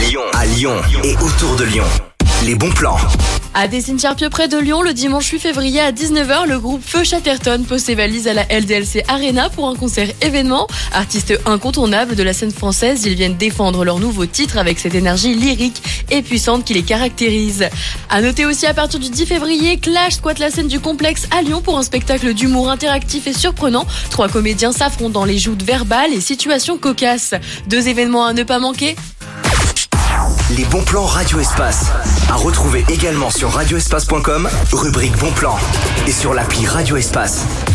À Lyon et autour de Lyon. Les bons plans. À Décines-Charpieu près de Lyon, le dimanche 8 février à 19h, le groupe Feu Chatterton pose ses valises à la LDLC Arena pour un concert événement. Artistes incontournables de la scène française, ils viennent défendre leur nouveau titre avec cette énergie lyrique et puissante qui les caractérise. À noter aussi à partir du 10 février, Clash squatte la scène du complexe à Lyon pour un spectacle d'humour interactif et surprenant. 3 comédiens s'affrontent dans les joutes verbales et situations cocasses. 2 événements à ne pas manquer. Les bons plans Radio Espace. À retrouver également sur radioespace.com, rubrique bons plans. Et sur l'appli Radio Espace.